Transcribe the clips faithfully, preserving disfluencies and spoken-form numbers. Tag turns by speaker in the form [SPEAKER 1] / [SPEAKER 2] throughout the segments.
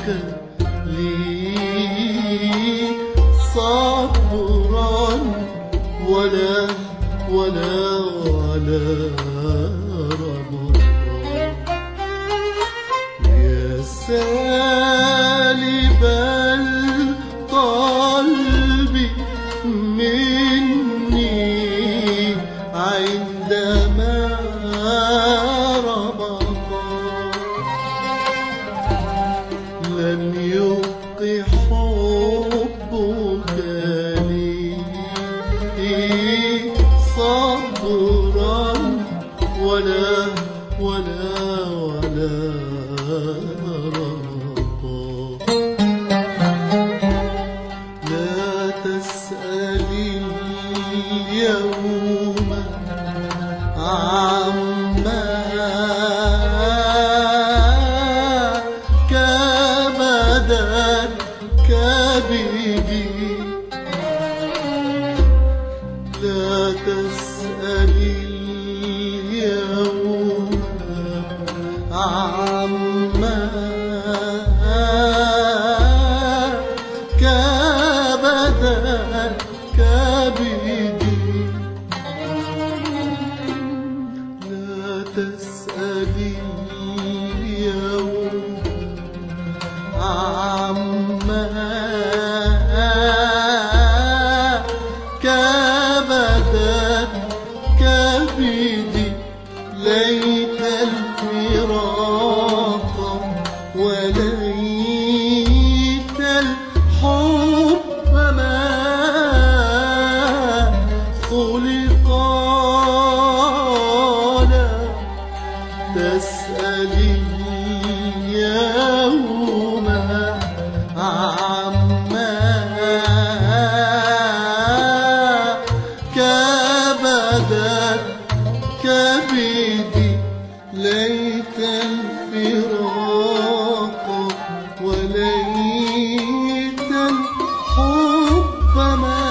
[SPEAKER 1] لي صبرا ولا ولا ولا رمضان. يا سالب القلب مني عندما رمضان لم يبق حبك لي صبرا ولا ولا ولا رمضان. لا تسألي اليوم عما كبدت كبدي. لا تسألي اليوم عما كبدت كبدي. لا تسألي اليوم عما كبدت كبدي. ليت الفراق وليت الحب ما خلقا. لا تسألي اليوم عما كبدت كبدي. ليت الفراق وليت الحب ما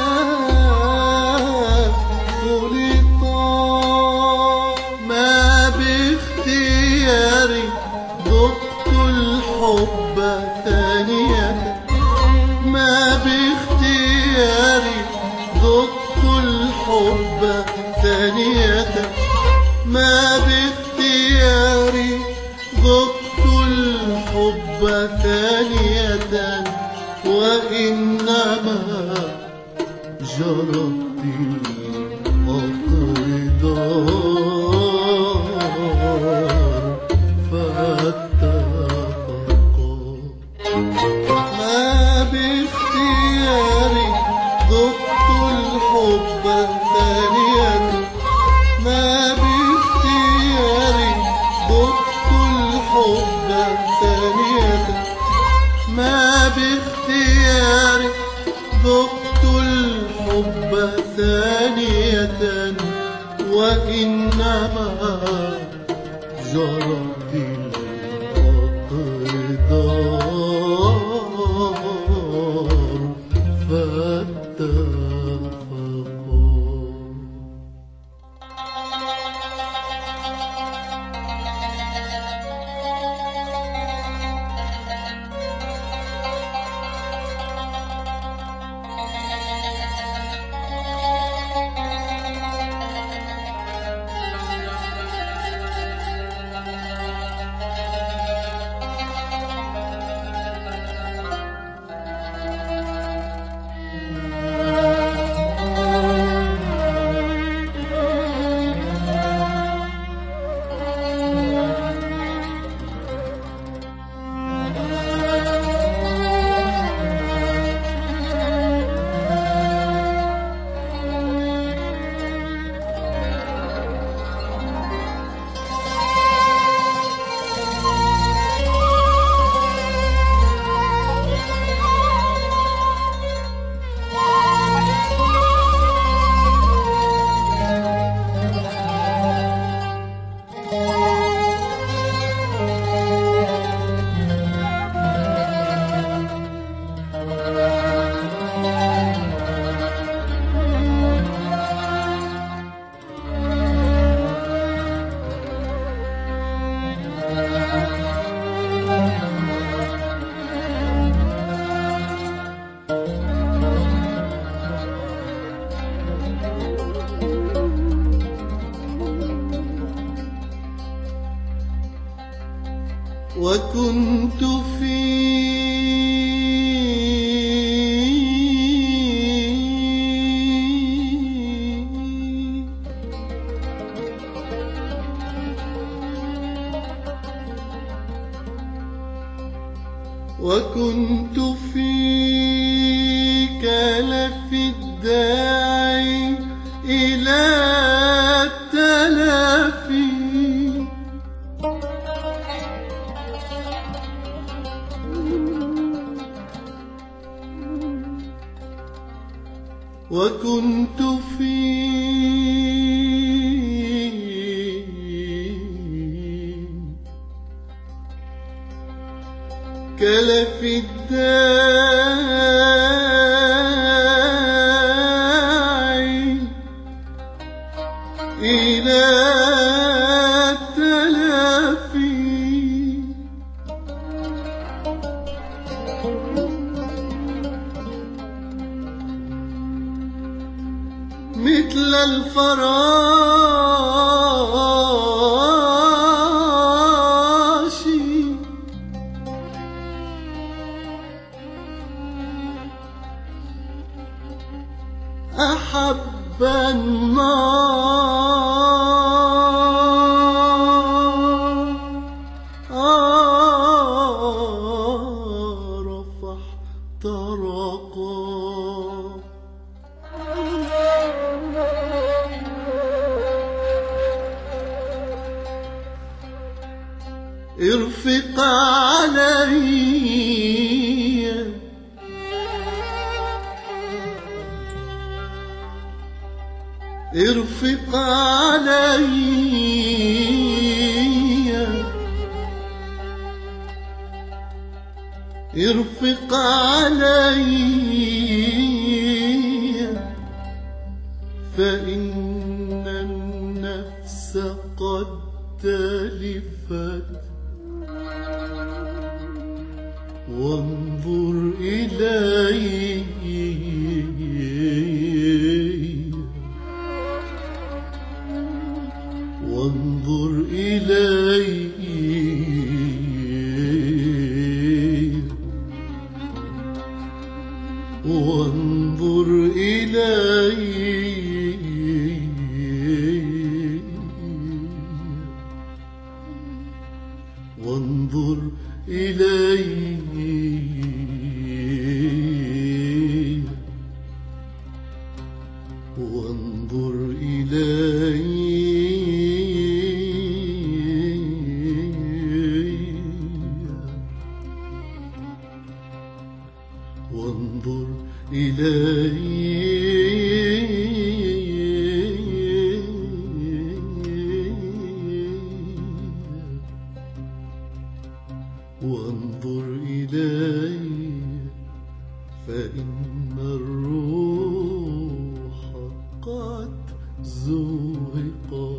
[SPEAKER 1] خلقا. ما باختياري ذقت الحب ثانية. ما باختياري ذقت الحب ثانية. ما باختياري ذقت الحب ثانية. وإنما جرت الأقدار فاتفقا. ما باختياري ذقت الحب ثانية. ما باختياري ذقت الحب ثانية. ما باختياري ذقت الحب ثانية. وإنما جرت الأقدار فاتفقا. وكنت فيك لفي الداعي إلى التلافي، وكنت فيك لفي الداعي إلى التلافي، مثل الفراش أحب النار فاحترقا، ارفق علي ارفق علي ارفق علي فإن النفس قد تلفت، وانظر إلي وانظر إلي وانظر إلي وانظر إلي وانظر إلي وانظر إلي وانظر إلي فإن الروح قد زهقا،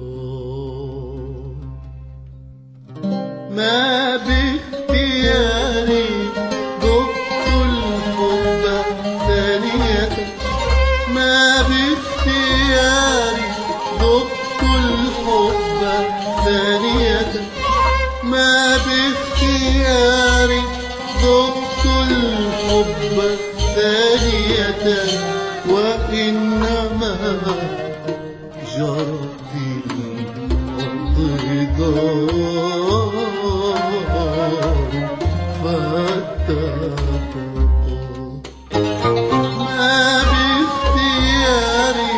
[SPEAKER 1] ما باختياري ذقت الحب ثانية، ما باختياري ذقت الحب ثانية، ما باختياري ذقت الحب ثانية، وإنما جرت الأرض دار فاتفقا، ما باختياري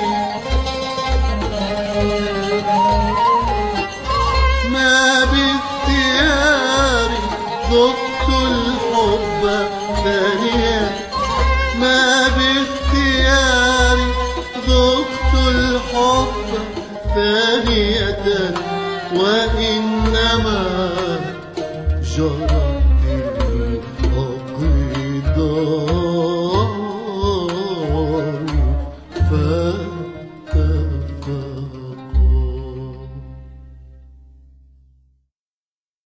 [SPEAKER 1] ما باختياري ذقت الحب ثانية، ما باختياري ذقت الحب ثانية، وإنما جرى